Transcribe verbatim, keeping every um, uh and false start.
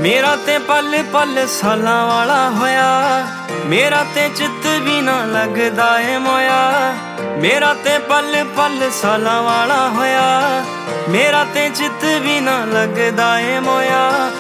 मेरा ते पल पल सालां वाला होया, मेरा ते चित भी ना लगदा ए मोया। मेरा ते पल पल सालां वाला होया, मेरा ते चित भी ना लगदा ए मोया।